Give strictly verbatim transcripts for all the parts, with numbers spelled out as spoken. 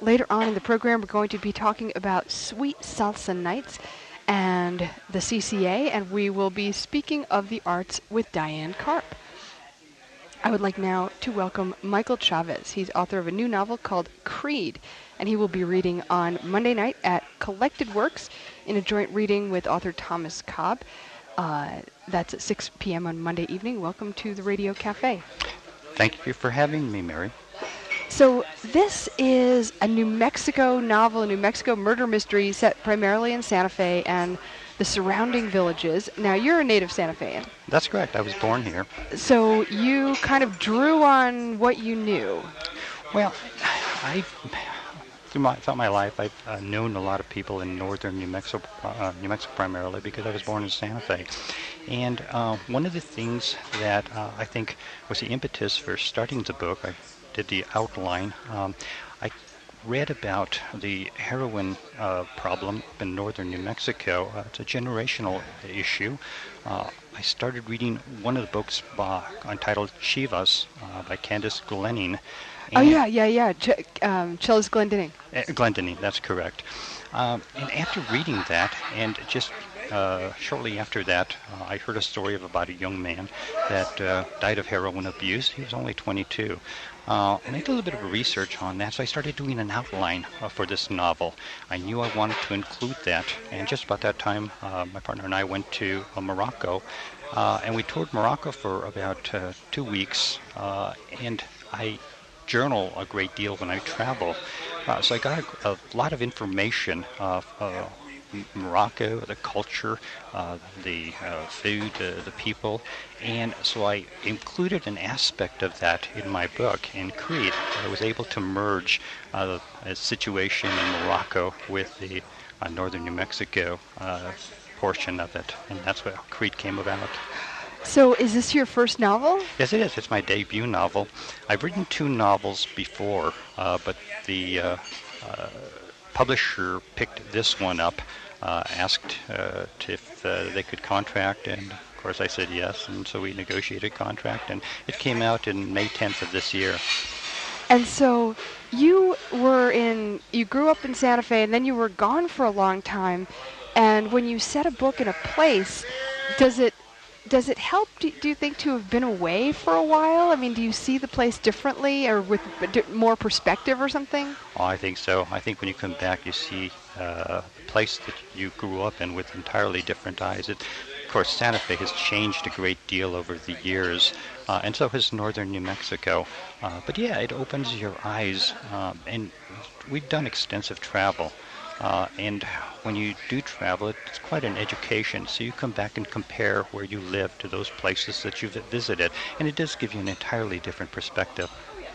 later on in the program, we're going to be talking about Sweet Salsa Nights and the C C A, and we will be speaking of the arts with Diane Karp. I would like now to welcome Michael Chavez. He's author of a new novel called Creed, and he will be reading on Monday night at Collected Works in a joint reading with author Thomas Cobb. Uh, that's at six p.m. on Monday evening. Welcome to the Radio Cafe. Thank you for having me, Mary. So this is a New Mexico novel, a New Mexico murder mystery set primarily in Santa Fe and the surrounding villages. Now, you're a native Santa Fean. That's correct. I was born here. So you kind of drew on what you knew. Well, I, through my, throughout my life, I've uh, known a lot of people in northern New Mexico, uh, New Mexico primarily, because I was born in Santa Fe. And uh, one of the things that uh, I think was the impetus for starting the book, I did the outline. Um, I read about the heroin uh, problem in northern New Mexico. Uh, it's a generational issue. Uh, I started reading one of the books by, entitled Chivas uh, by Candace Glenning. Oh, yeah, yeah, yeah. Ch- um, Chillis Glendinning. Uh, Glendinning, that's correct. Um, and after reading that, and just uh, shortly after that, uh, I heard a story of about a young man that uh, died of heroin abuse. He was only twenty-two. Uh, and I did a little bit of research on that, so I started doing an outline uh, for this novel. I knew I wanted to include that, and just about that time, uh, my partner and I went to uh, Morocco, uh, and we toured Morocco for about uh, two weeks, uh, and I journal a great deal when I travel. Uh, so I got a, a lot of information of uh, Morocco, the culture, uh, the uh, food, uh, the people, and so I included an aspect of that in my book, in Creed. I was able to merge uh, a situation in Morocco with the uh, northern New Mexico uh, portion of it, and that's what Creed came about. So is this your first novel? Yes, it is. It's my debut novel. I've written two novels before, uh, but the uh, uh, publisher picked this one up, uh, asked uh, if uh, they could contract, and of course I said yes, and so we negotiated a contract, and it came out in May tenth of this year. And so you were in, you grew up in Santa Fe, and then you were gone for a long time, and when you set a book in a place, does it Does it help, do, do you think, to have been away for a while? I mean, do you see the place differently or with more perspective or something? Oh, I think so. I think when you come back, you see uh, a place that you grew up in with entirely different eyes. It, of course, Santa Fe has changed a great deal over the years, uh, and so has northern New Mexico. Uh, but yeah, it opens your eyes, um, and we've done extensive travel. Uh, and when you do travel, it's quite an education. So you come back and compare where you live to those places that you've visited. And it does give you an entirely different perspective.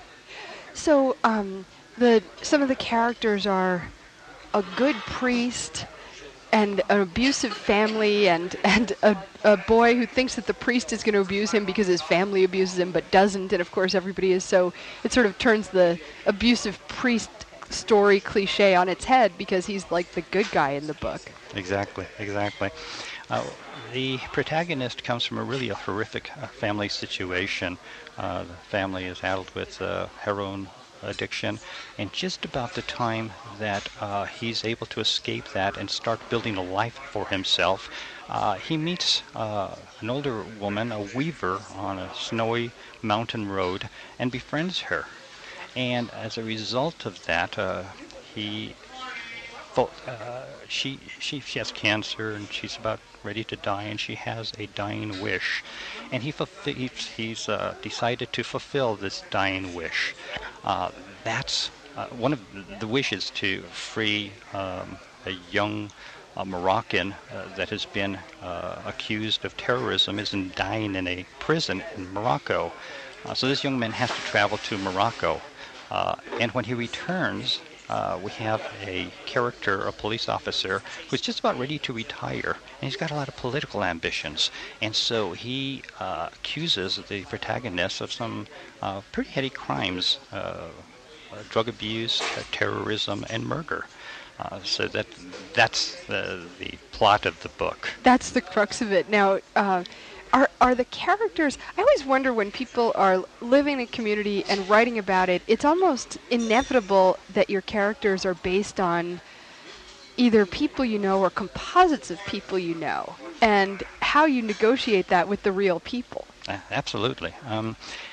So um, the some of the characters are a good priest and an abusive family and, and a, a boy who thinks that the priest is going to abuse him because his family abuses him but doesn't. And, of course, everybody is so... It sort of turns the abusive priest story cliche on its head because he's like the good guy in the book. Exactly, exactly. Uh, the protagonist comes from a really a horrific uh, family situation. Uh, the family is addled with uh, heroin addiction, and just about the time that uh, he's able to escape that and start building a life for himself, uh, he meets uh, an older woman, a weaver, on a snowy mountain road, and befriends her. And as a result of that, uh, he, uh, she, she, she has cancer, and she's about ready to die, and she has a dying wish, and he fulfill, he's, he's uh, decided to fulfill this dying wish. Uh, that's uh, one of the wishes, to free um, a young uh, Moroccan uh, that has been uh, accused of terrorism, is in dying in a prison in Morocco. Uh, so this young man has to travel to Morocco. Uh, and when he returns, uh, we have a character, a police officer, who's just about ready to retire, and he's got a lot of political ambitions. And so he uh, accuses the protagonist of some uh, pretty heady crimes, uh, drug abuse, uh, terrorism, and murder. Uh, so that that's the, the plot of the book. That's the crux of it. Now, uh, Are are the characters? I always wonder when people are living in a community and writing about it. It's almost inevitable that your characters are based on either people you know or composites of people you know, and how you negotiate that with the real people. Uh, absolutely. Um,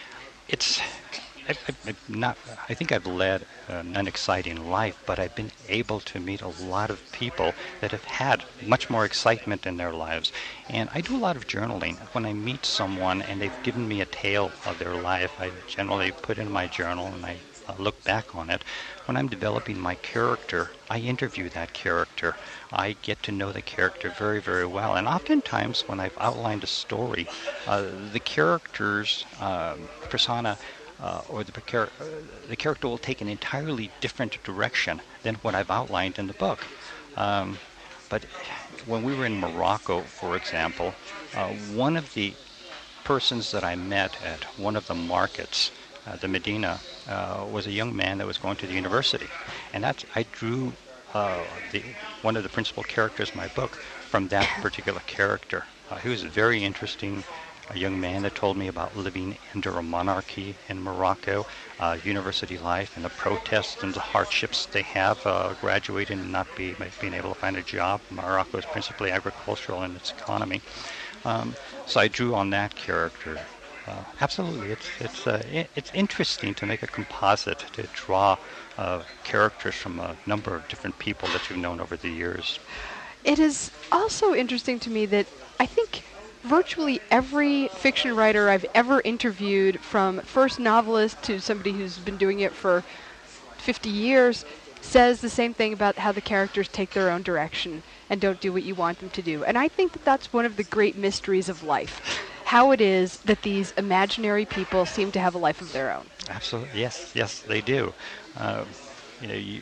it's I, I, I've not. I think I've led an unexciting life, but I've been able to meet a lot of people that have had much more excitement in their lives. And I do a lot of journaling. When I meet someone and they've given me a tale of their life, I generally put in my journal and I uh, look back on it. When I'm developing my character, I interview that character. I get to know the character very, very well. And oftentimes, when I've outlined a story, uh, the character's uh, persona uh, or the, char- uh, the character will take an entirely different direction than what I've outlined in the book. Um, but when we were in Morocco, for example, uh, one of the persons that I met at one of the markets, uh, the Medina, uh, was a young man that was going to the university. And that's, I drew uh, the, one of the principal characters in my book from that particular character. Uh, he was a very interesting a young man that told me about living under a monarchy in Morocco, uh, university life and the protests and the hardships they have uh, graduating and not be, being able to find a job. Morocco is principally agricultural in its economy. Um, so I drew on that character. Uh, absolutely, it's it's uh, it, it's interesting to make a composite, to draw uh, characters from a number of different people that you've known over the years. It is also interesting to me that I think virtually every fiction writer I've ever interviewed, from first novelist to somebody who's been doing it for fifty years, says the same thing about how the characters take their own direction and don't do what you want them to do. And I think that that's one of the great mysteries of life, how it is that these imaginary people seem to have a life of their own. Absolutely, yes, yes, they do. Uh, you know, you,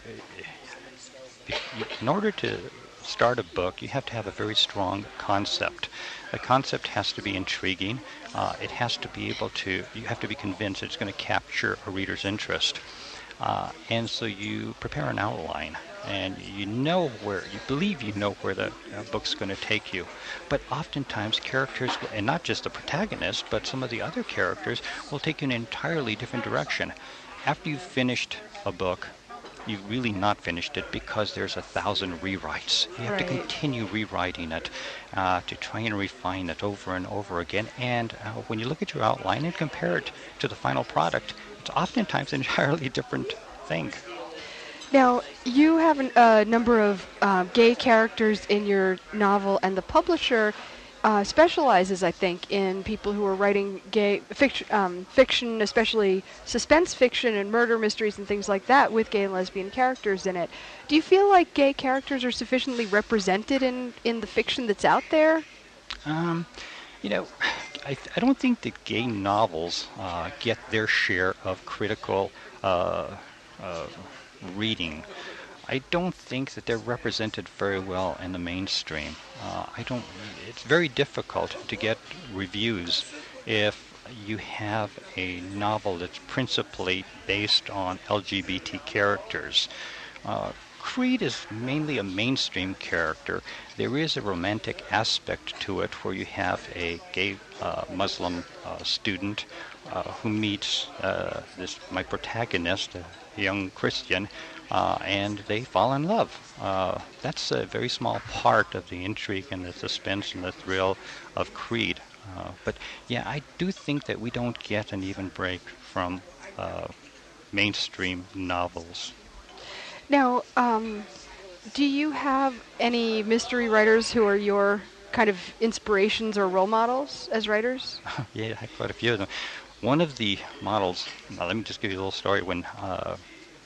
you, in order to start a book, you have to have a very strong concept. The concept has to be intriguing. Uh, it has to be able to, you have to be convinced it's going to capture a reader's interest. Uh, and so you prepare an outline, and you know where, you believe you know where the uh, book's going to take you. But oftentimes characters, and not just the protagonist, but some of the other characters, will take you in an entirely different direction. After you've finished a book, you've really not finished it because there's a thousand rewrites. You have right. to continue rewriting it uh, to try and refine it over and over again. And uh, when you look at your outline and compare it to the final product, it's oftentimes an entirely different thing. Now, you have a uh, number of uh, gay characters in your novel, and the publisher uh, specializes, I think, in people who are writing gay fiction, um, fiction, especially suspense fiction and murder mysteries and things like that, with gay and lesbian characters in it. Do you feel like gay characters are sufficiently represented in, in the fiction that's out there? Um, you know, I, I don't think that gay novels uh, get their share of critical uh, uh, reading. I don't think that they're represented very well in the mainstream. Uh, I don't. It's very difficult to get reviews if you have a novel that's principally based on L G B T characters. Uh, Creed is mainly a mainstream character. There is a romantic aspect to it where you have a gay uh, Muslim uh, student uh, who meets uh, this my protagonist, a young Christian, uh, and they fall in love. Uh, that's a very small part of the intrigue and the suspense and the thrill of Creed. Uh, but yeah, I do think that we don't get an even break from uh, mainstream novels. Now, um, do you have any mystery writers who are your kind of inspirations or role models as writers? Yeah, I have quite a few of them. One of the models, now let me just give you a little story. When uh, uh,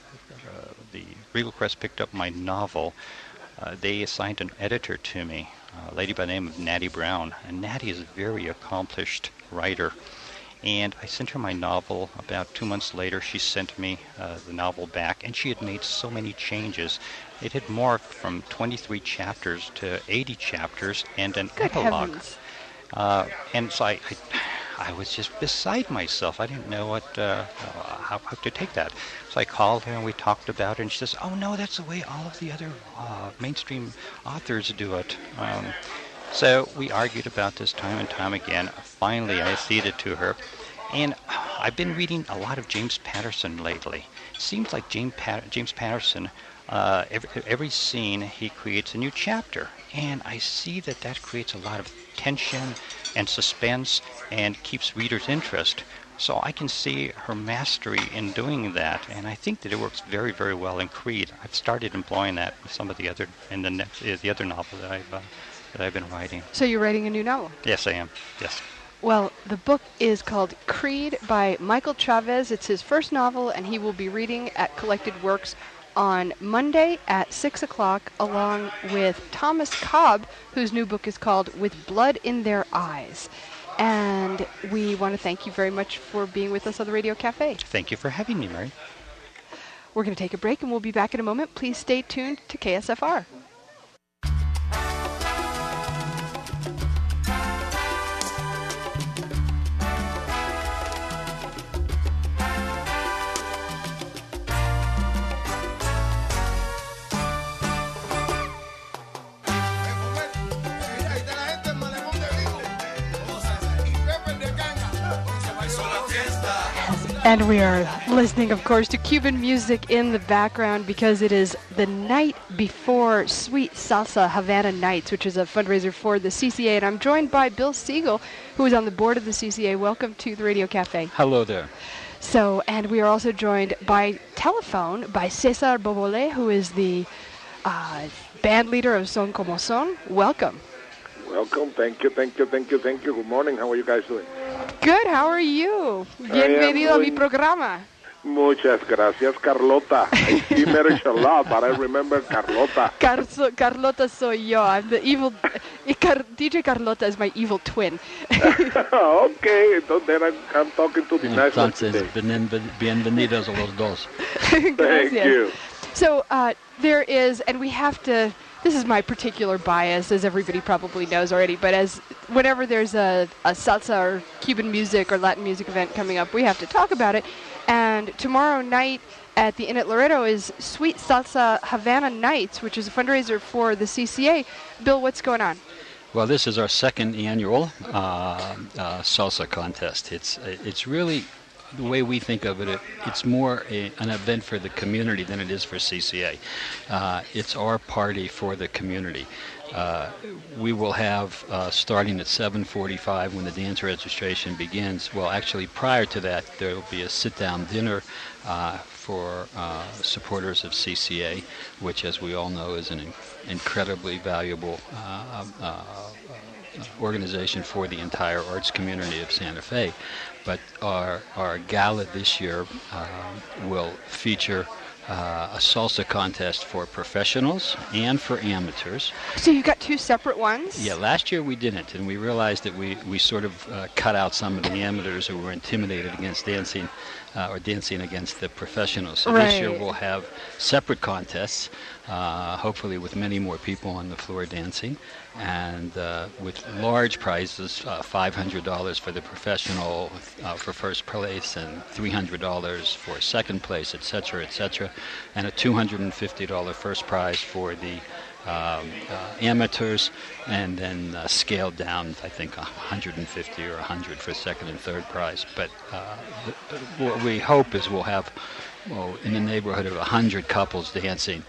the Regal Press picked up my novel, uh, they assigned an editor to me, a lady by the name of Natty Brown. And Natty is a very accomplished writer. And I sent her my novel. About two months later, she sent me uh, the novel back, and she had made so many changes. It had morphed from twenty-three chapters to eighty chapters and an Good epilogue. heavens. Uh, and so I, I, I was just beside myself. I didn't know what uh, how, how to take that. So I called her, and we talked about it, and she says, "Oh, no, that's the way all of the other uh, mainstream authors do it." Um, So we argued about this time and time again. Finally, I ceded to her. And I've been reading a lot of James Patterson lately. Seems like James, Pat- James Patterson, uh, every, every scene, he creates a new chapter. And I see that that creates a lot of tension and suspense and keeps readers' interest. So I can see her mastery in doing that, and I think that it works very, very well in Creed. I've started employing that with some of the other in the next uh, the other novel that I've uh, that I've been writing. So you're writing a new novel? Yes, I am. Yes. Well, the book is called Creed by Michael Chavez. It's his first novel, and he will be reading at Collected Works on Monday at six o'clock, along with Thomas Cobb, whose new book is called With Blood in Their Eyes. And we want to thank you very much for being with us on the Radio Cafe. Thank you for having me, Mary. We're going to take a break, and we'll be back in a moment. Please stay tuned to K S F R. And we are listening, of course, to Cuban music in the background because it is the night before Sweet Salsa Havana Nights, which is a fundraiser for the C C A. And I'm joined by Bill Siegel, who is on the board of the C C A. Welcome to the Radio Cafe. Hello there. So, and we are also joined by telephone by Cesar Bobole, who is the uh, band leader of Son Como Son. Welcome. Welcome. Thank you, thank you, thank you, thank you. Good morning. How are you guys doing? Good. How are you? Bienvenido a mi programa. Muchas gracias, Carlota. I see Marriage a lot, but I remember Carlota. Car- so, Carlota soy yo. I'm the evil... Car- D J Carlota is my evil twin. Okay, so then I'm, I'm talking to the nice one today. Entonces, bienvenidos a los dos. Thank you. So uh, there is, and we have to... This is my particular bias, as everybody probably knows already, but as whenever there's a, a salsa or Cuban music or Latin music event coming up, we have to talk about it. And tomorrow night at the Inn at Loreto is Sweet Salsa Havana Nights, which is a fundraiser for the C C A. Bill, what's going on? Well, this is our second annual uh, uh, salsa contest. It's it's really... The way we think of it, it it's more a, an event for the community than it is for C C A. Uh, it's our party for the community. Uh, we will have, uh, starting at seven forty-five when the dance registration begins, well, actually prior to that, there will be a sit-down dinner uh, for uh, supporters of C C A, which, as we all know, is an in- incredibly valuable uh, uh, organization for the entire arts community of Santa Fe. But our our gala this year uh, will feature uh, a salsa contest for professionals and for amateurs. So you got two separate ones? Yeah, last year we didn't, and we realized that we, we sort of uh, cut out some of the amateurs who were intimidated against dancing uh, or dancing against the professionals. So right. This year we'll have separate contests, uh, hopefully with many more people on the floor dancing, and uh, with large prizes, uh, five hundred dollars for the professional uh, for first place and three hundred dollars for second place, et cetera, et cetera, and a two hundred fifty dollars first prize for the um, uh, amateurs, and then uh, scaled down, I think, one hundred fifty or one hundred for second and third prize. But uh, th- what we hope is we'll have, well, in the neighborhood of one hundred couples dancing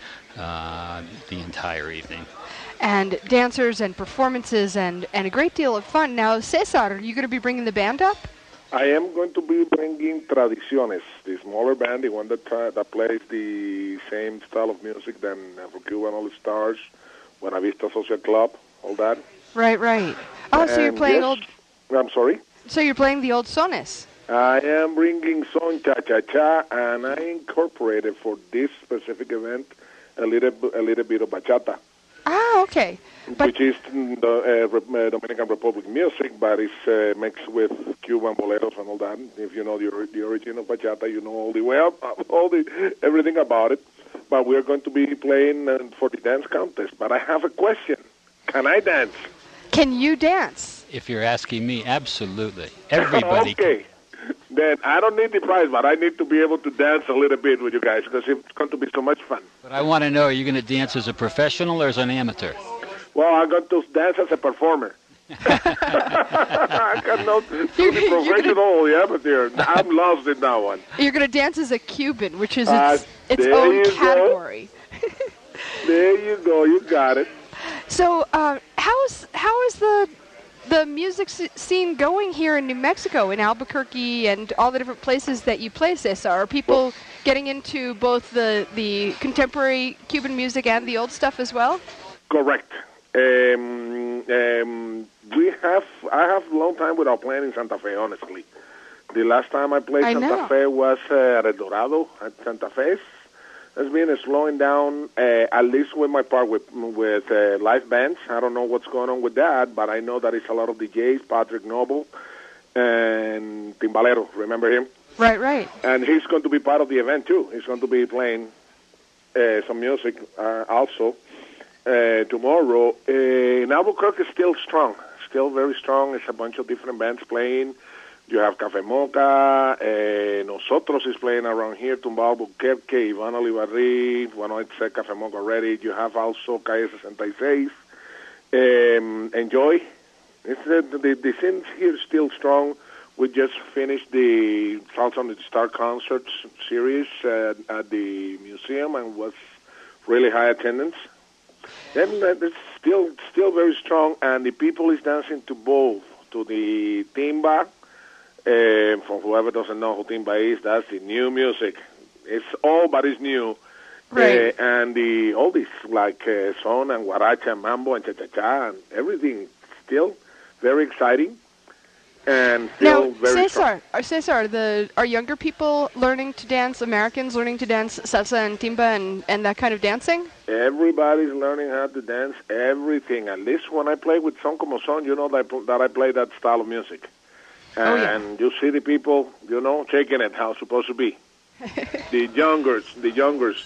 uh, the entire evening. And dancers and performances and, and a great deal of fun. Now, Cesar, are you going to be bringing the band up? I am going to be bringing Tradiciones, the smaller band, the one that uh, that plays the same style of music than uh, for Cuban All Stars, Buena Vista Social Club, all that. Right, right. Oh, so you're And playing yes, old... I'm sorry? So you're playing the old sones. I am bringing Son Cha-Cha-Cha, and I incorporated for this specific event a little, a little bit of bachata. Ah, okay. But which is the uh, Dominican Republic music, but it's uh, mixed with Cuban boleros and all that. If you know the, the origin of bachata, you know all the well, all the everything about it. But we are going to be playing uh, for the dance contest. But I have a question: can I dance? Can you dance? If you're asking me, absolutely. Everybody. Okay. Then I don't need the prize, but I need to be able to dance a little bit with you guys because it's going to be so much fun. But I want to know, are you going to dance as a professional or as an amateur? Well, I'm going to dance as a performer. I cannot be professional, yeah, but there, I'm lost in that one. You're going to dance as a Cuban, which is its, Uh, its there own you go. category. There you go. You got it. So, uh, how's how is the the music s- scene going here in New Mexico, in Albuquerque, and all the different places that you play, Cesar? Are people Well- getting into both the the contemporary Cuban music and the old stuff as well? Correct. Um, um, we have. I have a long time without playing in Santa Fe. Honestly, the last time I played I Santa know. Fe was uh, at El Dorado at Santa Fe. It's been slowing down, uh, at least with my part with with uh, live bands. I don't know what's going on with that, but I know that it's a lot of D Js. Patrick Noble and Timbalero. Remember him? Right, right. And he's going to be part of the event too. He's going to be playing uh, some music uh, also. Uh, tomorrow, uh, in Albuquerque is still strong, still very strong. It's a bunch of different bands playing. You have Café Mocha, uh, Nosotros is playing around here, Tumba Albuquerque, Iván Olivarri, bueno, it's uh, Café Mocha already. You have also Calle sixty-six, um, Enjoy. It's, uh, the, the scene here is still strong. We just finished the Salsa on the Star Concerts series uh, at the museum and was really high attendance. Then uh, it's still still very strong, and the people is dancing to both, to the timba. Uh, for whoever doesn't know who timba is, that's the new music. It's all, but it's new. Right. Uh, and the oldies like uh, son and guaracha, and mambo and cha-cha-cha, and everything. Still very exciting, and still Now, very strong. Cesar, are, Cesar, the are younger people learning to dance? Americans learning to dance salsa and timba and, and that kind of dancing? Everybody's learning how to dance everything. At least when I play with Son Como Son, you know that I, pl- that I play that style of music. Oh, yeah. And you see the people, you know, shaking it how it's supposed to be. the youngers, the youngers.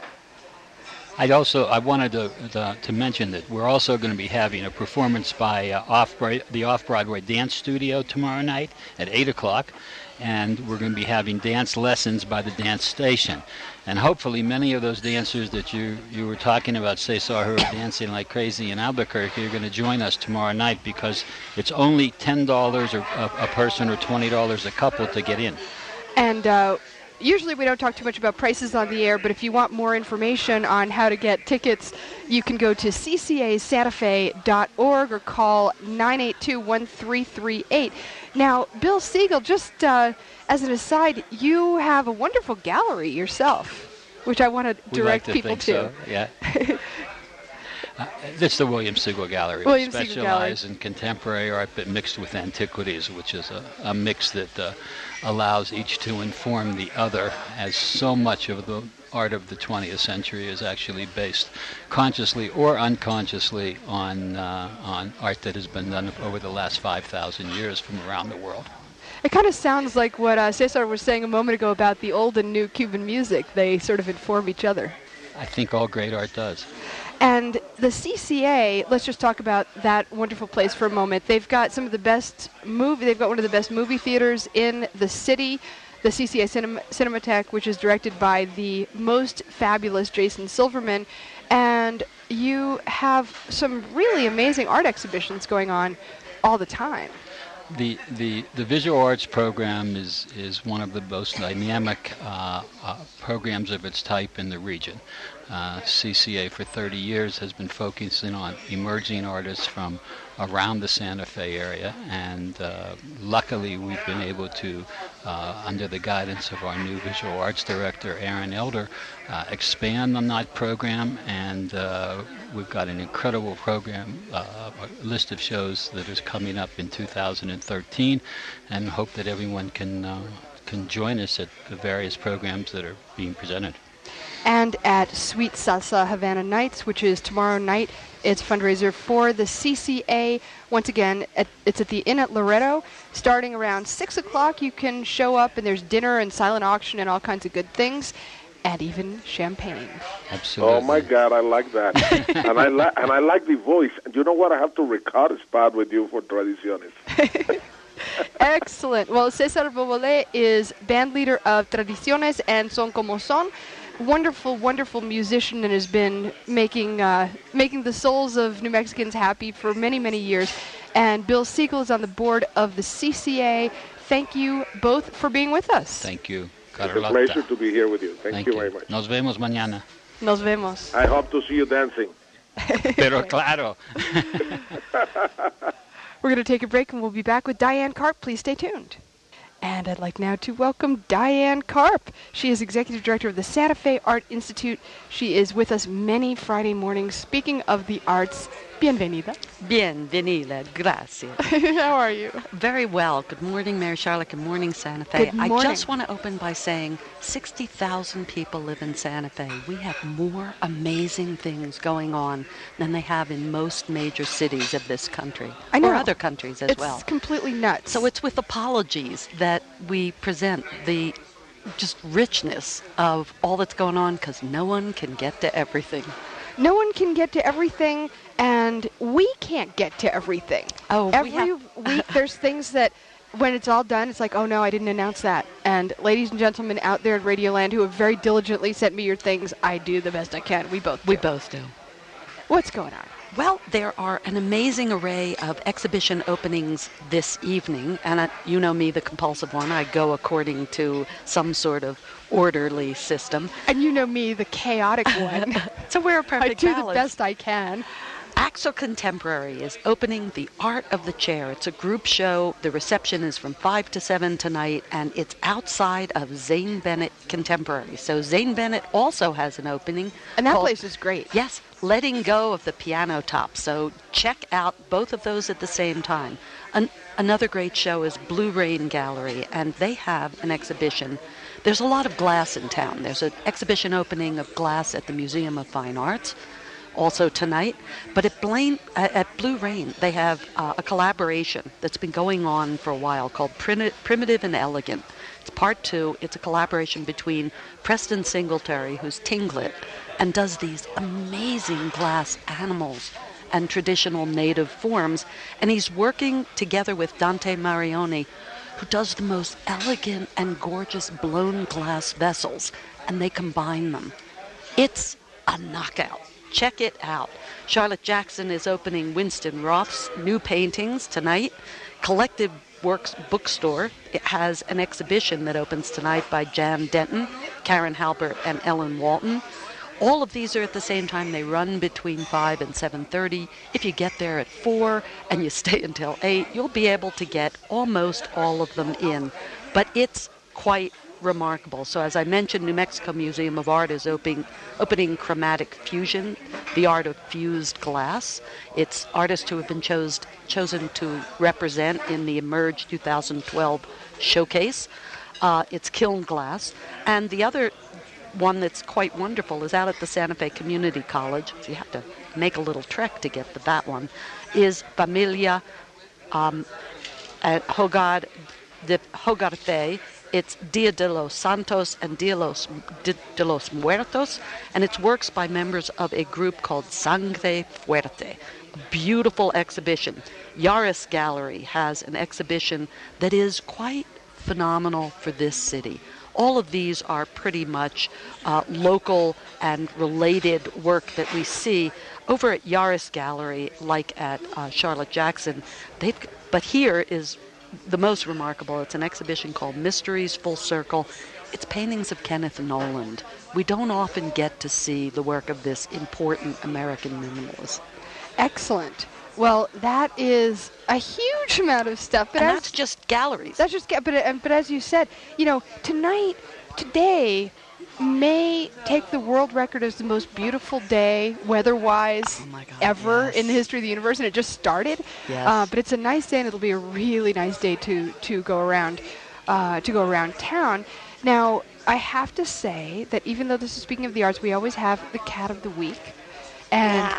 I'd also I wanted to, to to mention that we're also going to be having a performance by uh, off the Off Broadway Dance Studio tomorrow night at eight o'clock, and we're going to be having dance lessons by the Dance Station, and hopefully many of those dancers that you you were talking about, Cesar, who are dancing like crazy in Albuquerque, are going to join us tomorrow night because it's only ten dollars a, a person or twenty dollars a couple to get in. And uh, usually we don't talk too much about prices on the air, but if you want more information on how to get tickets, you can go to c c a santa fe dot org or call nine eight two, one three three eight. Now, Bill Siegel, just uh, as an aside, you have a wonderful gallery yourself, which I want to We like direct to people think to. so, yeah. Uh, it's the William Siegel Gallery. William we Siegel Gallery. specialize in contemporary art but mixed with antiquities, which is a, a mix that uh, allows each to inform the other, as so much of the art of the twentieth century is actually based consciously or unconsciously on uh, on art that has been done over the last five thousand years from around the world. It kind of sounds like what uh, Cesar was saying a moment ago about the old and new Cuban music. They sort of inform each other. I think all great art does. And the C C A, let's just talk about that wonderful place for a moment. They've got some of the best movie. They've got one of the best movie theaters in the city, the C C A Cinema, Cinematheque, which is directed by the most fabulous Jason Silverman. And you have some really amazing art exhibitions going on all the time. The, the the visual arts program is is one of the most dynamic uh, uh, programs of its type in the region. Uh, C C A for thirty years has been focusing on emerging artists from around the Santa Fe area, and uh, luckily we've been able to, uh, under the guidance of our new visual arts director, Aaron Elder, uh, expand on that program, and uh, we've got an incredible program, uh, a list of shows that is coming up in two thousand thirteen, and hope that everyone can uh, can join us at the various programs that are being presented. And at Sweet Salsa Havana Nights, which is tomorrow night. It's a fundraiser for the C C A. Once again, at, it's at the Inn at Loretto. Starting around six o'clock, you can show up, and there's dinner and silent auction and all kinds of good things, and even champagne. Absolutely. Oh, my God, I like that. and I like and I like the voice. And you know what? I have to record a spot with you for Tradiciones. Excellent. Well, Cesar Bobole is band leader of Tradiciones and Son Como Son. wonderful, wonderful musician and has been making uh, making the souls of New Mexicans happy for many, many years. And Bill Siegel is on the board of the C C A. Thank you both for being with us. Thank you, It's Carlota. a pleasure to be here with you. Thank, Thank you you. very much. Nos vemos mañana. Nos vemos. I hope to see you dancing. Pero claro. We're going to take a break and we'll be back with Diane Karp. Please stay tuned. And I'd like now to welcome Diane Karp. She is Executive Director of the Santa Fe Art Institute. She is with us many Friday mornings. Speaking of the arts, bienvenida. Bienvenida, gracias. How are you? Very well. Good morning, Mary Charlotte. Good morning, Santa Fe. Good morning. I just want to open by saying sixty thousand people live in Santa Fe. We have more amazing things going on than they have in most major cities of this country. I know. Or other countries as it's well. completely nuts. So it's with apologies that we present the just richness of all that's going on because no one can get to everything. No one can get to everything, and we can't get to everything. Oh, Every we have... week there's things that when it's all done, it's like, oh no, I didn't announce that. And ladies and gentlemen out there at Radioland who have very diligently sent me your things, I do the best I can. We both do. We both do. What's going on? Well, there are an amazing array of exhibition openings this evening, and uh, you know me, the compulsive one. I go according to some sort of orderly system. And you know me, the chaotic one. So we're a I perfect do balance. the best I can. Axel Contemporary is opening The Art of the Chair. It's a group show. The reception is from five to seven tonight, and it's outside of Zane Bennett Contemporary. So Zane Bennett also has an opening. And that called- place is great. Yes, Letting Go of the Piano Top. So check out both of those at the same time. An- another great show is Blue Rain Gallery, and they have an exhibition. There's a lot of glass in town. There's an exhibition opening of glass at the Museum of Fine Arts, also tonight. But at, Blaine, uh, at Blue Rain, they have uh, a collaboration that's been going on for a while called Prim- Primitive and Elegant. It's part two. It's a collaboration between Preston Singletary, who's Tinglet, and does these amazing glass animals and traditional native forms. And he's working together with Dante Marioni, who does the most elegant and gorgeous blown glass vessels, and they combine them. It's a knockout. Check it out. Charlotte Jackson is opening Winston Roth's new paintings tonight. Collective Works Bookstore, it has an exhibition that opens tonight by Jan Denton, Karen Halbert, and Ellen Walton. All of these are at the same time. They run between five and seven thirty. If you get there at four and you stay until eight, you'll be able to get almost all of them in. But it's quite remarkable. So as I mentioned, New Mexico Museum of Art is opening, opening Chromatic Fusion, the art of fused glass. It's artists who have been chose, chosen to represent in the Emerge two thousand twelve showcase. Uh, it's kiln glass. And the other one that's quite wonderful is out at the Santa Fe Community College. So you have to make a little trek to get to that one. Is Bamilia um, at Hogar de Hogar Fe. It's Dia de los Santos and Dia los, de, de los Muertos, and it's works by members of a group called Sangre Fuerte. A beautiful exhibition. Yaris Gallery has an exhibition that is quite phenomenal for this city. All of these are pretty much uh, local and related work that we see over at Yaris Gallery, like at uh, Charlotte Jackson. They've, but here is the most remarkable. It's an exhibition called Mysteries Full Circle. It's paintings of Kenneth Noland. We don't often get to see the work of this important American minimalist. Excellent. Well, that is a huge amount of stuff. But And as, that's just galleries. That's just, but, uh, but as you said, you know, tonight, today, may take the world record as the most beautiful day, weather-wise, Oh my God, ever yes. in the history of the universe, and it just started. Yes. Uh, but it's a nice day, and it'll be a really nice day to to go around, uh, to go around town. Now, I have to say that even though this is speaking of the arts, we always have the cat of the week, and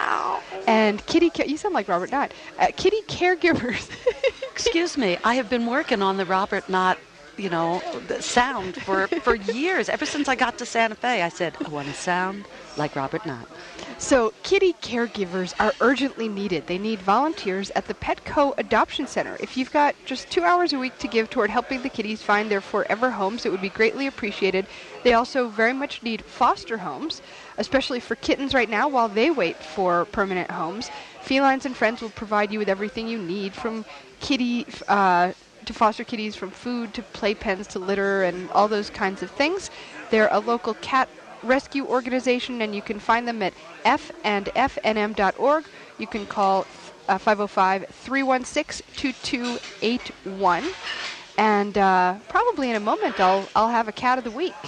and kitty. Ca- you sound like Robert Knott. Uh, kitty caregivers. Excuse me, I have been working on the Robert Knott you know, the sound for, for years. Ever since I got to Santa Fe, I said, I want to sound like Robert Knott. So kitty caregivers are urgently needed. They need volunteers at the Petco Adoption Center. If you've got just two hours a week to give toward helping the kitties find their forever homes, it would be greatly appreciated. They also very much need foster homes, especially for kittens right now while they wait for permanent homes. Felines and Friends will provide you with everything you need, from kitty uh, to foster kitties, from food to playpens to litter and all those kinds of things. They're a local cat rescue organization, and you can find them at f and f n m dot org. You can call uh, five oh five, three one six, two two eight one. And uh, probably in a moment I'll I'll have a cat of the week.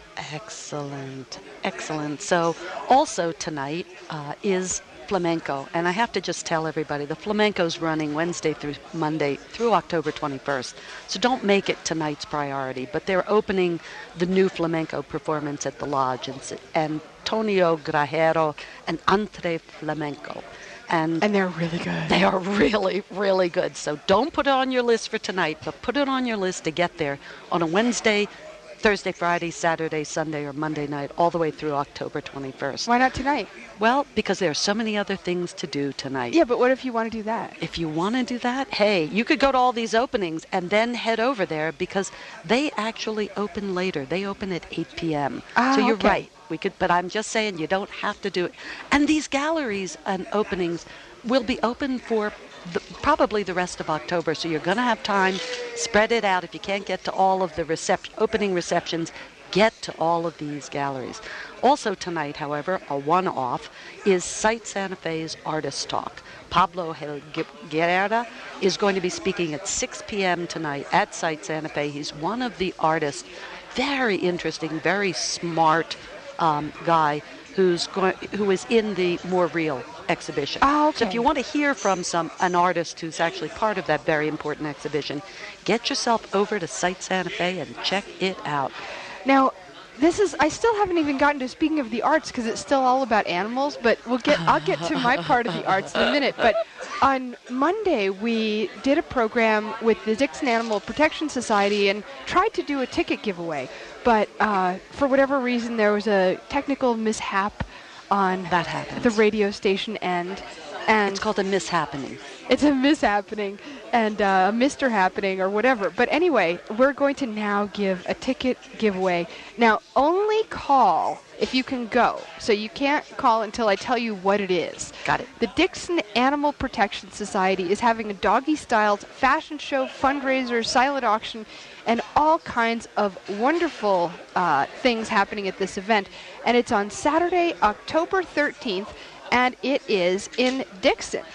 Excellent, excellent. So also tonight uh, is Flamenco, and I have to just tell everybody, the Flamenco's running Wednesday through Monday through October twenty-first, so don't make it tonight's priority, but they're opening the new Flamenco performance at the Lodge, and it's Antonio Grajero and Entre Flamenco. And, and they're really good. They are really, really good. So don't put it on your list for tonight, but put it on your list to get there on a Wednesday, Thursday, Friday, Saturday, Sunday, or Monday night, all the way through October twenty-first. Why not tonight? Well, because there are so many other things to do tonight. Yeah, but what if you want to do that? If you want to do that, hey, you could go to all these openings and then head over there, because they actually open later. They open at eight p.m. Ah, so you're okay. right. We could, but I'm just saying you don't have to do it. And these galleries and openings will be open for the, probably the rest of October, so you're going to have time. Spread it out. If you can't get to all of the recep- opening receptions, get to all of these galleries. Also tonight, however, a one-off is Site Santa Fe's Artist Talk. Pablo Helguera is going to be speaking at six p.m. tonight at Site Santa Fe. He's one of the artists, very interesting, very smart um, guy who's going, who is in the More Real exhibition. Oh, okay. So if you want to hear from some an artist who's actually part of that very important exhibition, get yourself over to Site Santa Fe and check it out. Now, this is, I still haven't even gotten to speaking of the arts, because it's still all about animals, but we'll get, I'll get to my part of the arts in a minute. But on Monday, we did a program with the Dixon Animal Protection Society and tried to do a ticket giveaway. But uh, for whatever reason, there was a technical mishap on That happens. the radio station end. And It's called a mishappening. it's a mishappening and uh, a mister happening or whatever. But anyway, we're going to now give a ticket giveaway. Now, only call if you can go. So you can't call until I tell you what it is. Got it. The Dixon Animal Protection Society is having a doggy-styled fashion show, fundraiser, silent auction, and all kinds of wonderful uh, things happening at this event. And it's on Saturday, October thirteenth, and it is in Dixon.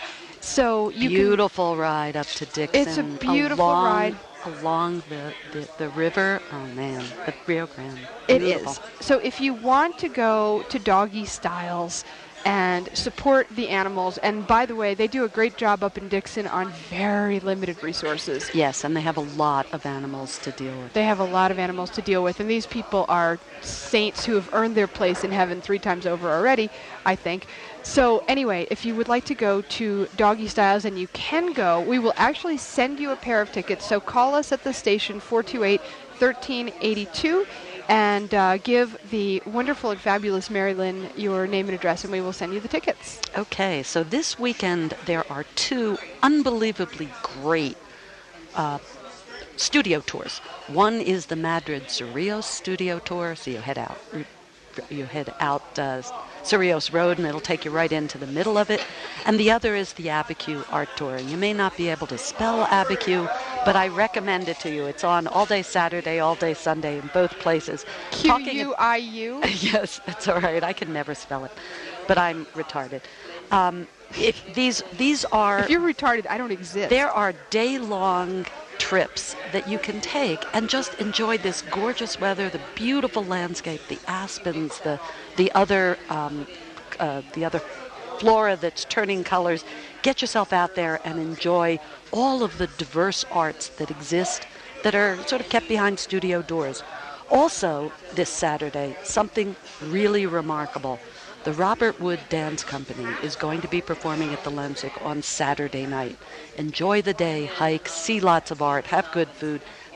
So you Beautiful ride up to Dixon. It's a beautiful along, ride. Along the, the, the river. Oh, man. The Rio Grande. It Beautiful. is. So if you want to go to Doggy Styles and support the animals, and by the way, they do a great job up in Dixon on very limited resources. Yes, and they have a lot of animals to deal with. They have a lot of animals to deal with, and these people are saints who have earned their place in heaven three times over already, I think. So anyway, if you would like to go to Doggy Styles, and you can go, we will actually send you a pair of tickets. So call us at the station, four two eight, one three eight two, and uh, give the wonderful and fabulous Mary Lynn your name and address, and we will send you the tickets. Okay, so this weekend there are two unbelievably great uh, studio tours. One is the Madrid Cerrillos studio tour, so you head out, you head out uh, Cerrillos Road, and it'll take you right into the middle of it. And the other is the Abiquiu Art Tour. And you may not be able to spell Abiquiu, but I recommend it to you. It's on all day Saturday, all day Sunday in both places. Q U I U? Yes, that's all right. I can never spell it, but I'm retarded. Um, if these these are If you're retarded, I don't exist. there are day-long trips that you can take and just enjoy this gorgeous weather, the beautiful landscape, the aspens, the the other um, uh, the other flora that's turning colors. Get yourself out there and enjoy all of the diverse arts that exist that are sort of kept behind studio doors. Also, this Saturday, something really remarkable. The Robert Wood Dance Company is going to be performing at the Leipzig on Saturday night. Enjoy the day, hike, see lots of art, have good food.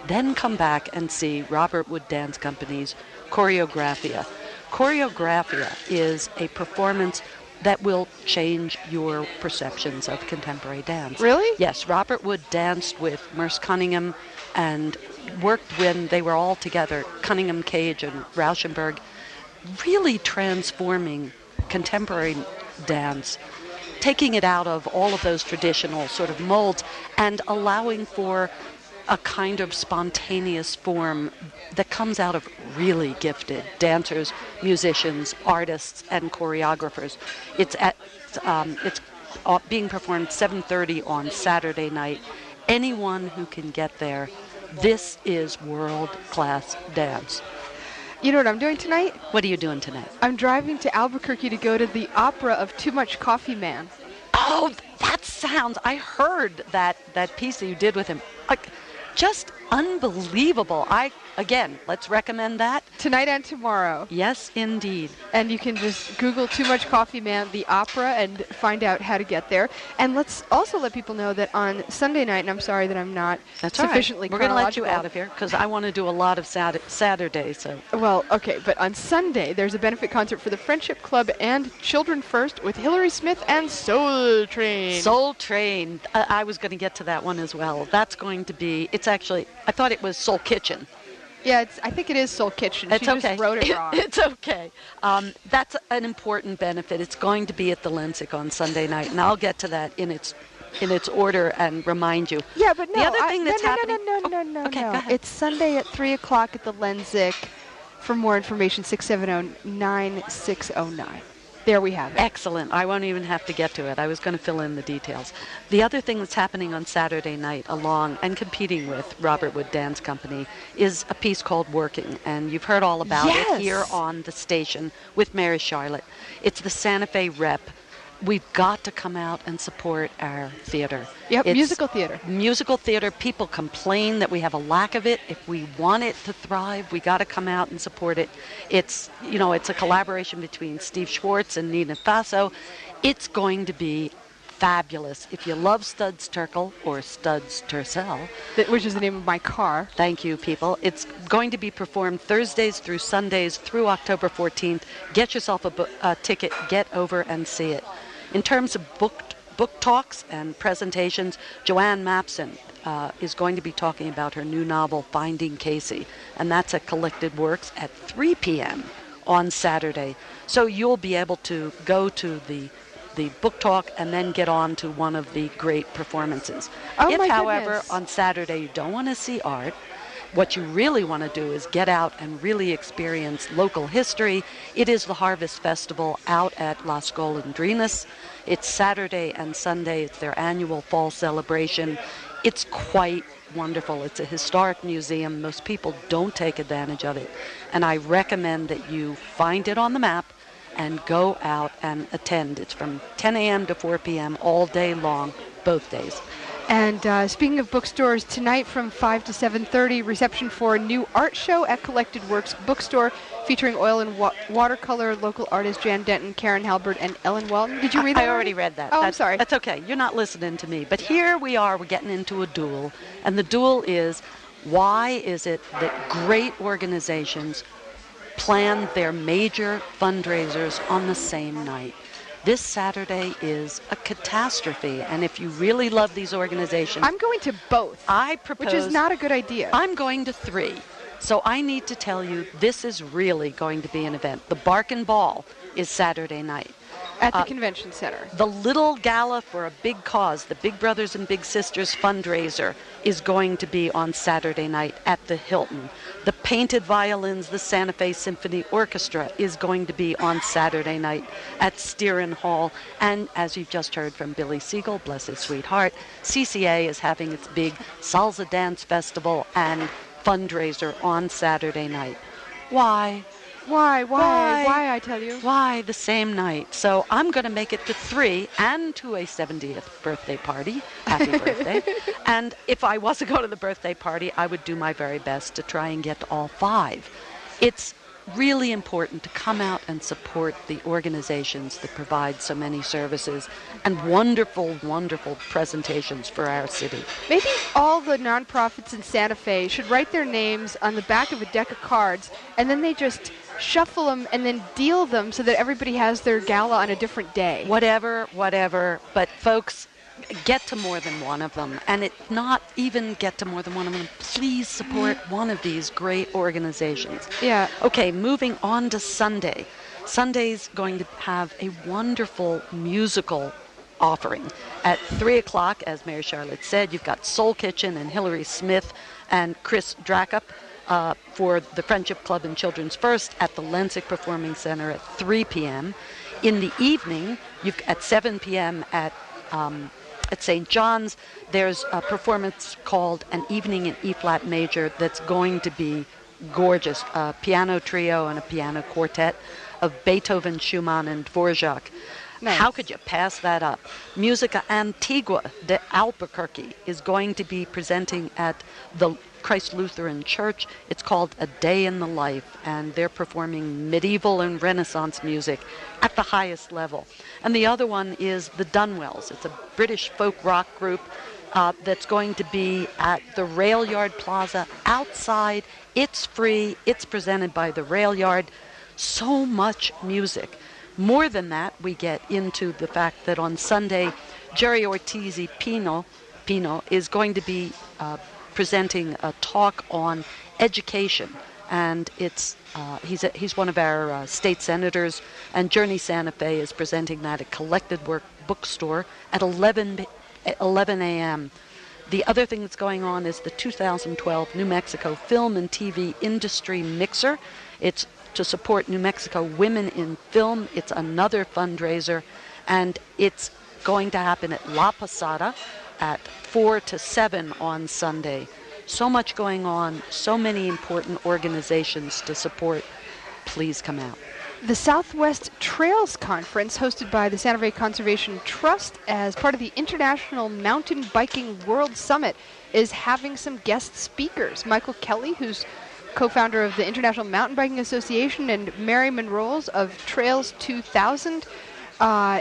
then come back and see Robert Wood Dance Company's Choreographia. Choreographia is a performance that will change your perceptions of contemporary dance. Really? Yes, Robert Wood danced with Merce Cunningham and worked when they were all together, Cunningham, Cage, and Rauschenberg, really transforming contemporary dance, taking it out of all of those traditional sort of molds and allowing for a kind of spontaneous form that comes out of really gifted dancers, musicians, artists, and choreographers. It's at um, it's uh, being performed seven thirty on Saturday night. Anyone who can get there, this is world-class dance. You know what I'm doing tonight? What are you doing tonight? I'm driving to Albuquerque to go to the opera of Too Much Coffee Man. Oh, that sounds... I heard that, that piece that you did with him. Like, just unbelievable. I, again, let's recommend that. Tonight and tomorrow. Yes, indeed. And you can just Google Too Much Coffee Man, the opera, and find out how to get there. And let's also let people know that on Sunday night, and I'm sorry that I'm not That's all right. sufficiently We're going to let you chronological. out of here because I want to do a lot of Sat- Saturday. So Well, okay, but on Sunday, there's a benefit concert for the Friendship Club and Children First with Hillary Smith and Soul Train. Soul Train. I, I was going to get to that one as well. That's going to be... It's actually... I thought it was Soul Kitchen. Yeah, it's, I think it is Soul Kitchen. It's she okay. just wrote it wrong. It's okay. Um, that's an important benefit. It's going to be at the Lensic on Sunday night, and I'll get to that in its in its order and remind you. Yeah, but no. The other I- thing no, that's no, happening. No, no, no, Oh, no, no, okay, no. go ahead. It's Sunday at three o'clock at the Lensic. For more information, six seven zero, nine six zero nine. There we have it. Excellent. I won't even have to get to it. I was going to fill in the details. The other thing that's happening on Saturday night, along and competing with Robert Wood Dance Company, is a piece called Working. And you've heard all about Yes. it here on the station with Mary Charlotte. It's the Santa Fe Rep. We've got to come out and support our theater. Yep, It's musical theater. Musical theater. People complain that we have a lack of it. If we want it to thrive, we got to come out and support it. It's, you know, it's a collaboration between Steve Schwartz and Nina Faso. It's going to be fabulous. If you love Studs Terkel or Studs Tercel, That, which is the name of my car. thank you, people. It's going to be performed Thursdays through Sundays through October fourteenth. Get yourself a, bu- a ticket. Get over and see it. In terms of book, book talks and presentations, Joanne Mapson uh, is going to be talking about her new novel, Finding Casey, and that's at Collected Works at three p.m. on Saturday. So you'll be able to go to the the book talk and then get on to one of the great performances. Oh, if, my however, goodness. on Saturday you don't want to see art, what you really want to do is get out and really experience local history. It is the Harvest Festival out at Las Golondrinas. It's Saturday and Sunday. It's their annual fall celebration. It's quite wonderful. It's a historic museum. Most people don't take advantage of it. And I recommend that you find it on the map and go out and attend. It's from ten a.m. to four p.m. all day long, both days. And uh, speaking of bookstores, tonight from five to seven thirty, reception for a new art show at Collected Works Bookstore featuring oil and wa- watercolor local artists Jan Denton, Karen Halbert, and Ellen Welton. Did you read that I already read that. Oh, I'm That's- sorry. That's okay. You're not listening to me. But here we are. We're getting into a duel. And the duel is, why is it that great organizations plan their major fundraisers on the same night? This Saturday is a catastrophe. And if you really love these organizations, I'm going to both, I propose... which is not a good idea. I'm going to three. So I need to tell you, this is really going to be an event. The Bark and Ball is Saturday night. at the uh, convention center. The Little Gala for a Big Cause, the Big Brothers and Big Sisters fundraiser, is going to be on Saturday night at the Hilton. The Painted Violins, the Santa Fe Symphony Orchestra, is going to be on Saturday night at Steeran Hall. And as you've just heard from Billy Siegel, bless his sweetheart, C C A is having its big Salsa Dance Festival and fundraiser on Saturday night. Why? Why, why, Why? why, I tell you? Why the same night? So I'm going to make it to three and to a seventieth birthday party. Happy birthday. And if I was to go to the birthday party, I would do my very best to try and get to all five. It's really important to come out and support the organizations that provide so many services and wonderful, wonderful presentations for our city. Maybe all the nonprofits in Santa Fe should write their names on the back of a deck of cards, and then they just shuffle them and then deal them so that everybody has their gala on a different day. Whatever, whatever. But folks, get to more than one of them. And if not even get to more than one of them, please support one of these great organizations. Yeah. Okay, moving on to Sunday. Sunday's going to have a wonderful musical offering. At three o'clock, as Mary Charlotte said, you've got Soul Kitchen and Hillary Smith and Chris Dracup uh, for the Friendship Club and Children's First at the Lensick Performing Center at three p.m. In the evening, you've at seven p.m. at um, at Saint John's, there's a performance called An Evening in E-Flat Major that's going to be gorgeous. A piano trio and a piano quartet of Beethoven, Schumann, and Dvorak. Nice. How could you pass that up? Musica Antigua de Albuquerque is going to be presenting at the Christ Lutheran Church. It's called A Day in the Life, and they're performing medieval and Renaissance music at the highest level. And the other one is the Dunwells. It's a British folk rock group uh, that's going to be at the Rail Yard Plaza outside. It's free. It's presented by the Rail Yard. So much music. More than that, we get into the fact that on Sunday, Jerry Ortiz Pino, Pino is going to be uh, presenting a talk on education, and it's uh, he's a, he's one of our uh, state senators, and Journey Santa Fe is presenting that at Collected Work Bookstore at eleven a.m. The other thing that's going on is the two thousand twelve New Mexico Film and T V Industry Mixer. It's to support New Mexico women in film. It's another fundraiser, and it's going to happen at La Posada at four to seven on Sunday. So much going on, so many important organizations to support. Please come out. The Southwest Trails Conference, hosted by the Santa Fe Conservation Trust as part of the International Mountain Biking World Summit, is having some guest speakers. Michael Kelly, who's co-founder of the International Mountain Biking Association, and Mary Monroles of Trails two thousand, uh,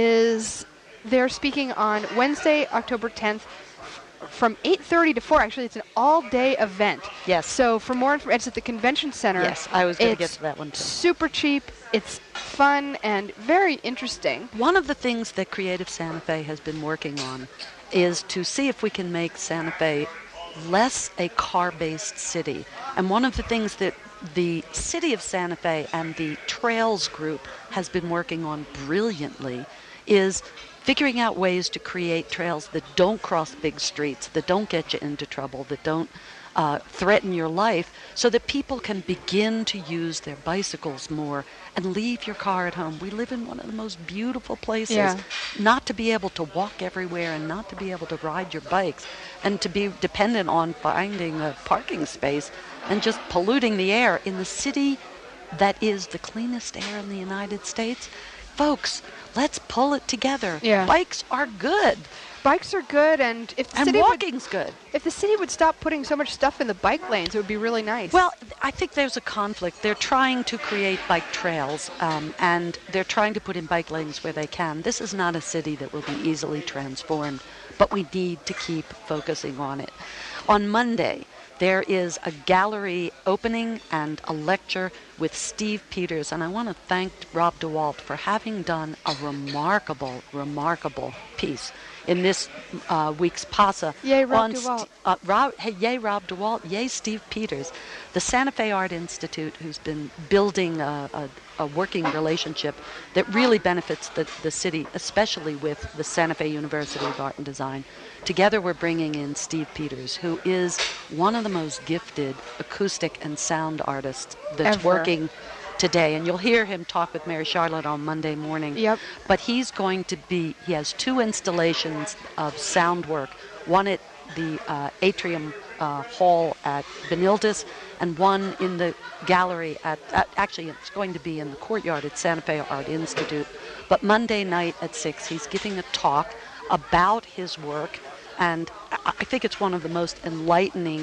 is they're speaking on Wednesday, October tenth, from eight thirty to four. Actually, it's an all-day event. Yes. So for more information, it's at the Convention Center. Yes, I was going to get It's to that one too. super cheap. It's fun and very interesting. One of the things that Creative Santa Fe has been working on is to see if we can make Santa Fe less a car-based city. And one of the things that the City of Santa Fe and the Trails Group has been working on brilliantly is figuring out ways to create trails that don't cross big streets, that don't get you into trouble, that don't uh, threaten your life, so that people can begin to use their bicycles more and leave your car at home. We live in one of the most beautiful places. Yeah. Not to be able to walk everywhere and not to be able to ride your bikes and to be dependent on finding a parking space and just polluting the air in the city that is the cleanest air in the United States. Folks, let's pull it together. Yeah. Bikes are good. Bikes are good, and if the And city would, walking's good. if the city would stop putting so much stuff in the bike lanes, it would be really nice. Well, I think there's a conflict. They're trying to create bike trails, um, and they're trying to put in bike lanes where they can. This is not a city that will be easily transformed, but we need to keep focusing on it. On Monday, there is a gallery opening and a lecture with Steve Peters, and I want to thank Rob DeWalt for having done a remarkable, remarkable piece in this uh, week's P A S A. Yay, Rob on DeWalt. St- uh, Rob, hey, yay, Rob DeWalt. Yay, Steve Peters. The Santa Fe Art Institute, who's been building a, a, a working relationship that really benefits the, the city, especially with the Santa Fe University of Art and Design. Together we're bringing in Steve Peters, who is one of the most gifted acoustic and sound artists that's Ever. working today. And you'll hear him talk with Mary Charlotte on Monday morning. Yep. But he's going to be, he has two installations of sound work, one at the uh, Atrium uh, Hall at Benildes and one in the gallery at, at, actually it's going to be in the courtyard at Santa Fe Art Institute. But Monday night at six, he's giving a talk about his work, and I I think it's one of the most enlightening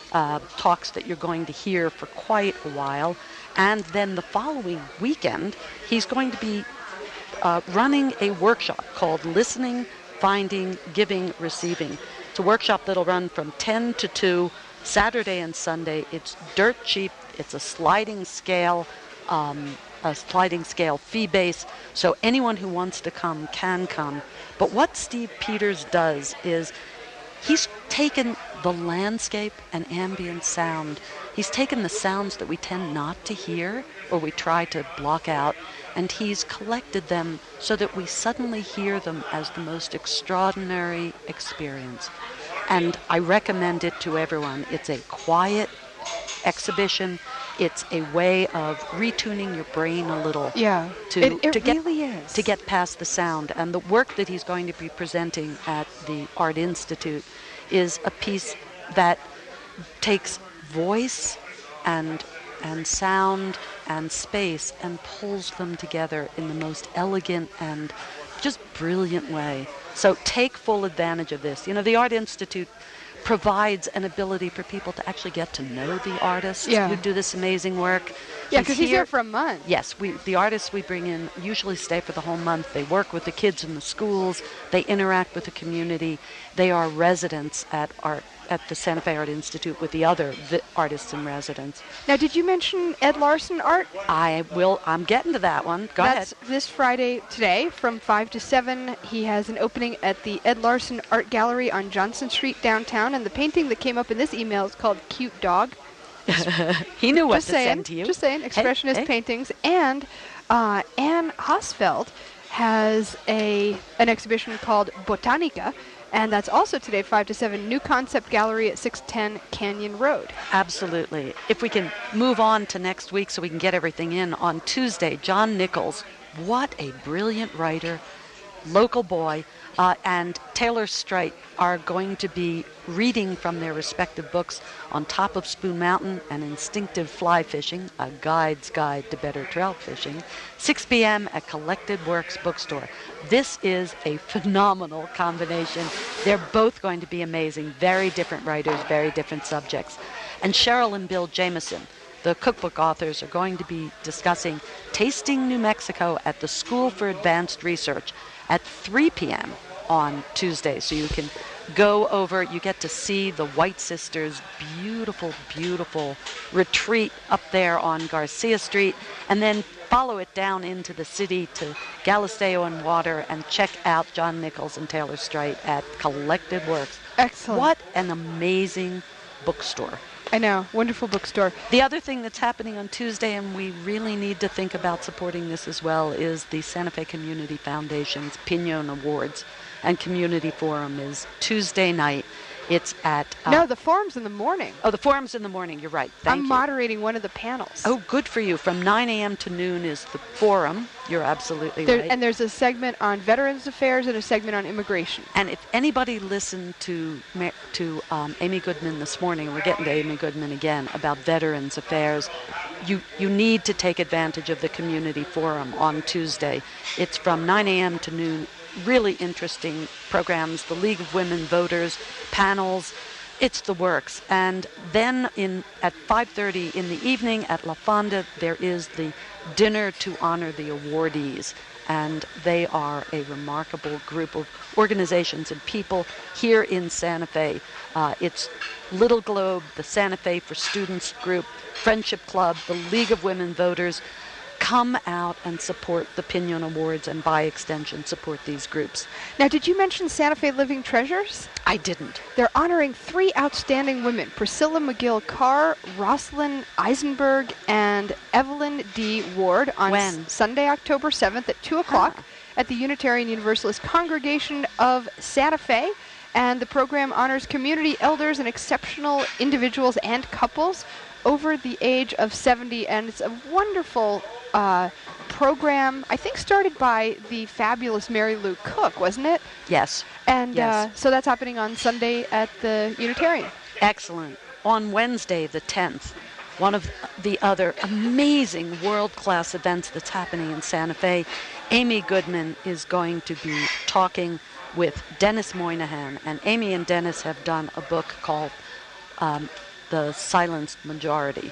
uh, talks that you're going to hear for quite a while. And then the following weekend, he's going to be uh, running a workshop called Listening, Finding, Giving, Receiving. It's a workshop that'll run from ten to two, Saturday and Sunday. It's dirt cheap. It's a sliding scale, um, a sliding scale fee base, so anyone who wants to come can come. But what Steve Peters does is he's taken the landscape and ambient sound. He's taken the sounds that we tend not to hear or we try to block out, and he's collected them so that we suddenly hear them as the most extraordinary experience. And I recommend it to everyone. It's a quiet exhibition. It's a way of retuning your brain a little. Yeah, to, it, it to get, really is. To get past the sound. And the work that he's going to be presenting at the Art Institute is a piece that takes voice and and sound and space and pulls them together in the most elegant and just brilliant way. So take full advantage of this. You know, the Art Institute provides an ability for people to actually get to know the artists yeah. who do this amazing work. Yeah, because he's here for a month. Yes, we the artists we bring in usually stay for the whole month. They work with the kids in the schools. They interact with the community. They are residents at art at the Santa Fe Art Institute with the other vi- artists in residence. Now, did you mention Ed Larson Art? I will. I'm getting to that one. Go That's ahead. this Friday today from five to seven. He has an opening at the Ed Larson Art Gallery on Johnson Street downtown, and the painting that came up in this email is called Cute Dog. He knew what just to saying, send to you. Just saying, expressionist hey, hey. paintings. And uh, Anne Hosfeld has a an exhibition called Botanica, and that's also today, five to seven, New Concept Gallery at six ten Canyon Road. Absolutely. If we can move on to next week so we can get everything in, on Tuesday, John Nichols, what a brilliant writer, local boy, uh, and Taylor Strite are going to be reading from their respective books On Top of Spoon Mountain and Instinctive Fly Fishing, A Guide's Guide to Better Trout Fishing, six p.m. at Collected Works Bookstore. This is a phenomenal combination. They're both going to be amazing, very different writers, very different subjects. And Cheryl and Bill Jameson, the cookbook authors, are going to be discussing Tasting New Mexico at the School for Advanced Research at three p.m. on Tuesday. So you can go over, you get to see the White Sisters' beautiful, beautiful retreat up there on Garcia Street, and then follow it down into the city to Galisteo and Water and check out John Nichols and Taylor Strite at Collected Works. Excellent. What an amazing bookstore. I know, wonderful bookstore. The other thing that's happening on Tuesday, and we really need to think about supporting this as well, is the Santa Fe Community Foundation's Pinon Awards and Community Forum is Tuesday night. It's at... Uh, no, the forum's in the morning. Oh, the forum's in the morning. You're right. Thank I'm you. moderating one of the panels. Oh, good for you. From nine a.m. to noon is the forum. You're absolutely there, right. And there's a segment on Veterans Affairs and a segment on immigration. And if anybody listened to to um, Amy Goodman this morning, we're getting to Amy Goodman again, about Veterans Affairs, you, you need to take advantage of the community forum on Tuesday. It's from nine a.m. to noon. Really interesting programs, the League of Women Voters, panels. It's the works. And then in at five thirty in the evening at La Fonda, there is the dinner to honor the awardees. And they are a remarkable group of organizations and people here in Santa Fe. Uh, it's Little Globe, the Santa Fe for Students group, Friendship Club, the League of Women Voters. Come out and support the Pinon Awards and by extension support these groups. Now, did you mention Santa Fe Living Treasures? I didn't. They're honoring three outstanding women, Priscilla McGill Carr, Rosalind Eisenberg, and Evelyn D. Ward on When? S- Sunday, October seventh at two o'clock Ah. at the Unitarian Universalist Congregation of Santa Fe. And the program honors community elders and exceptional individuals and couples over the age of seventy, and it's a wonderful uh, program, I think started by the fabulous Mary Lou Cook, wasn't it? Yes. And Yes. uh, so that's happening on Sunday at the Unitarian. Excellent. On Wednesday, the tenth, one of the other amazing world-class events that's happening in Santa Fe, Amy Goodman is going to be talking with Dennis Moynihan. And Amy and Dennis have done a book called um, the silenced majority.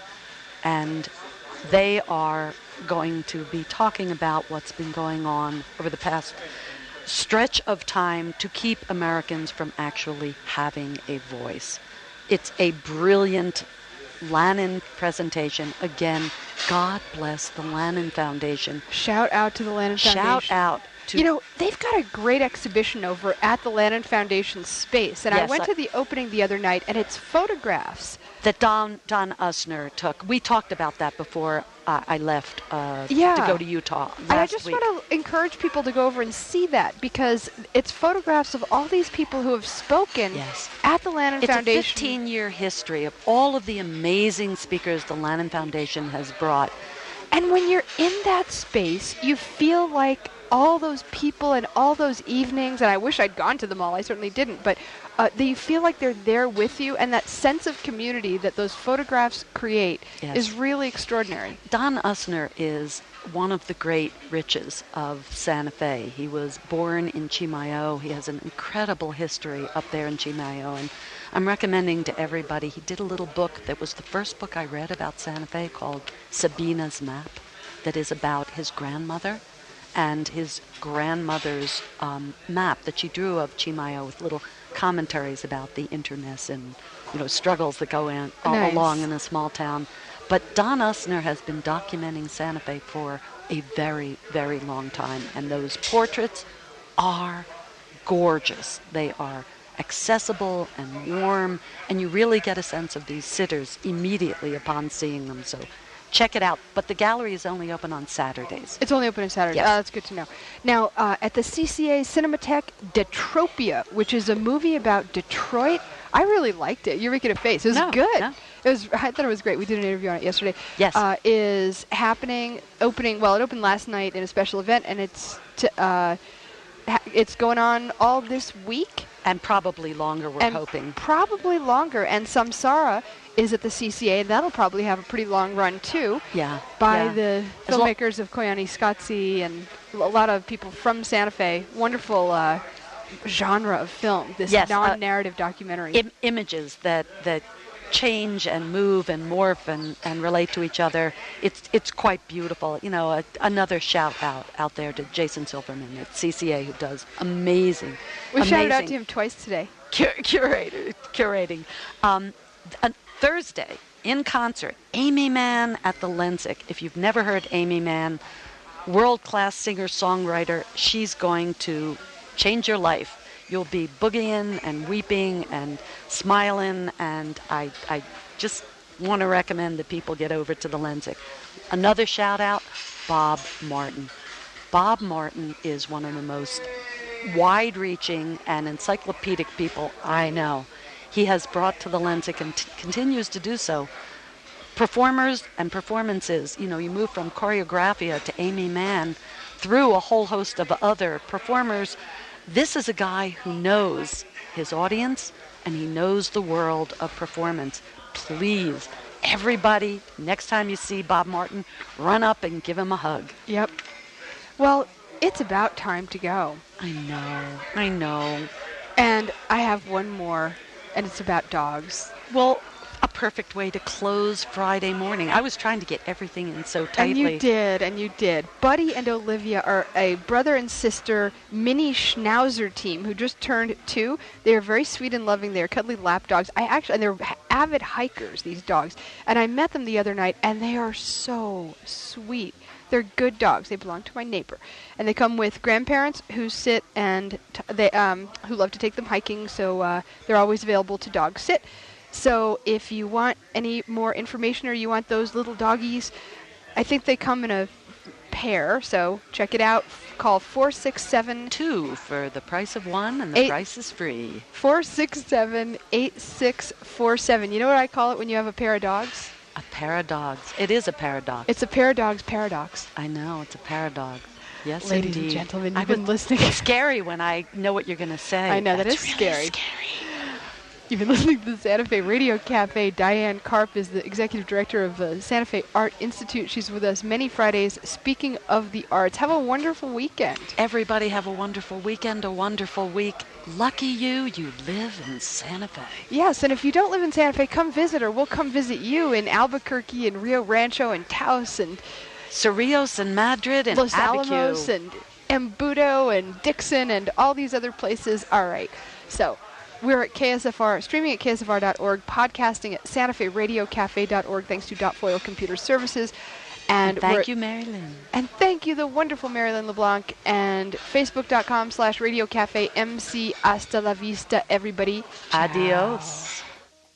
And they are going to be talking about what's been going on over the past stretch of time to keep Americans from actually having a voice. It's a brilliant Lannan presentation. Again, God bless the Lannan Foundation. Shout out to the Lannan Foundation. Shout out to... You know, they've got a great exhibition over at the Lannan Foundation space. And Yes, I went I- to the opening the other night, and it's photographs. that Don Don Usner took. We talked about that before uh, I left uh, Yeah. to go to Utah last And I just week. want to encourage people to go over and see that, because it's photographs of all these people who have spoken Yes. at the Lannan It's Foundation. a fifteen-year history of all of the amazing speakers the Lannan Foundation has brought. And when you're in that space, you feel like all those people and all those evenings, and I wish I'd gone to them all, I certainly didn't, but uh, that you feel like they're there with you, and that sense of community that those photographs create Yes. is really extraordinary. Don Usner is one of the great riches of Santa Fe. He was born in Chimayo. He has an incredible history up there in Chimayo, and I'm recommending to everybody, he did a little book that was the first book I read about Santa Fe called Sabina's Map, that is about his grandmother and his grandmother's um, map that she drew of Chimayo with little commentaries about the internecine, you know, struggles that go in, all Nice. along in a small town. But Don Usner has been documenting Santa Fe for a very, very long time, and those portraits are gorgeous. They are accessible and warm, and you really get a sense of these sitters immediately upon seeing them. So check it out. But the gallery is only open on Saturdays. It's only open on Saturday. Yes. Oh, that's good to know. Now, uh, at the C C A Cinematheque, Detropia, which is a movie about Detroit, I really liked it. You're making a face. It was No, good. no. It was. I thought it was great. We did an interview on it yesterday. Yes. Uh, is happening, opening, well, it opened last night in a special event, and it's t- uh, ha- it's going on all this week. And probably longer, we're and hoping. Probably longer. And Samsara is at the C C A, and that'll probably have a pretty long run, too. Yeah. By yeah. the As lo- filmmakers of Koyani Scotzi and a lot of people from Santa Fe. Wonderful uh, genre of film, this Yes, uh, non-narrative documentary. Im- images that, that change and move and morph and, and relate to each other. It's it's quite beautiful. You know, a, another shout out out there to Jason Silverman at C C A, who does amazing, we shouted out amazing to him twice today. cur- curator, curating. Um, th- uh, Thursday, in concert, Amy Mann at the Lensic. If you've never heard Amy Mann, world-class singer-songwriter, she's going to change your life. You'll be boogieing and weeping and smiling, and I, I just want to recommend that people get over to the Lensic. Another shout-out, Bob Martin. Bob Martin is one of the most wide-reaching and encyclopedic people I know. He has brought to the Lensic and t- continues to do so performers and performances. You know, you move from choreographia to Amy Mann through a whole host of other performers. This is a guy who knows his audience and he knows the world of performance. Please, everybody, next time you see Bob Martin, run up and give him a hug. Yep. Well, it's about time to go. I know, I know. And I have one more, and it's about dogs. Well, a perfect way to close Friday morning. I was trying to get everything in so tightly. And you did, and you did. Buddy and Olivia are a brother and sister mini schnauzer team who just turned two. They are very sweet and loving. They are cuddly lap dogs. I actually, and they're avid hikers, these dogs. And I met them the other night, and they are so sweet. They're good dogs. They belong to my neighbor, and they come with grandparents who sit and t- they um, who love to take them hiking. So uh, they're always available to dog sit. So if you want any more information or you want those little doggies, I think they come in a pair. So check it out. Call four six seven Two for the price of one, and the Eight. price is free. four six seven eight six four seven. You know what I call it when you have a pair of dogs? A paradox. It is a paradox. It's a pair of dogs paradox. I know, it's a paradox. Yes, Ladies indeed. and gentlemen, I you've been would- listening. It's scary when I know what you're going to say. I know, that That's is really scary. scary. You've been listening to the Santa Fe Radio Cafe. Diane Karp is the executive director of the Santa Fe Art Institute. She's with us many Fridays speaking of the arts. Have a wonderful weekend. Everybody have a wonderful weekend, a wonderful week. Lucky you, you live in Santa Fe. Yes, and if you don't live in Santa Fe, come visit her. We'll come visit you in Albuquerque and Rio Rancho and Taos and Cerrillos and Madrid and Los Abiquiu. Alamos and Embudo and Dixon and all these other places. All right. So we're at K S F R, streaming at K S F R dot org, podcasting at Santa Fe Radio Cafe dot org, thanks to Dot Foil Computer Services. And, And thank you, Mary Lynn. And thank you, the wonderful Marilyn LeBlanc, and Facebook.com slash Radio Cafe MC. Hasta la vista, everybody. Adios.